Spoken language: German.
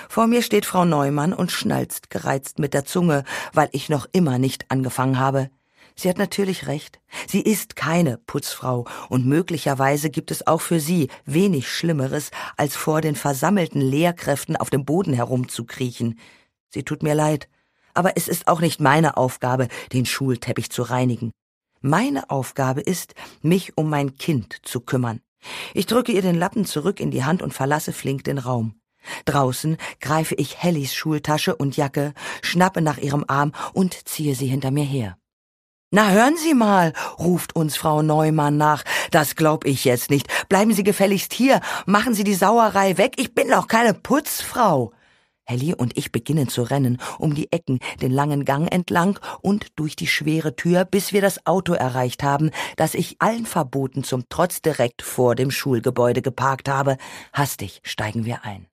Vor mir steht Frau Neumann und schnalzt gereizt mit der Zunge, weil ich noch immer nicht angefangen habe. Sie hat natürlich recht. Sie ist keine Putzfrau und möglicherweise gibt es auch für sie wenig Schlimmeres, als vor den versammelten Lehrkräften auf dem Boden herumzukriechen. Sie tut mir leid, aber es ist auch nicht meine Aufgabe, den Schulteppich zu reinigen. Meine Aufgabe ist, mich um mein Kind zu kümmern. Ich drücke ihr den Lappen zurück in die Hand und verlasse flink den Raum. Draußen greife ich Hellis Schultasche und Jacke, schnappe nach ihrem Arm und ziehe sie hinter mir her. »Na, hören Sie mal«, ruft uns Frau Neumann nach. »Das glaub ich jetzt nicht. Bleiben Sie gefälligst hier. Machen Sie die Sauerei weg. Ich bin doch keine Putzfrau.« Helly und ich beginnen zu rennen, um die Ecken, den langen Gang entlang und durch die schwere Tür, bis wir das Auto erreicht haben, das ich allen Verboten zum Trotz direkt vor dem Schulgebäude geparkt habe. Hastig steigen wir ein.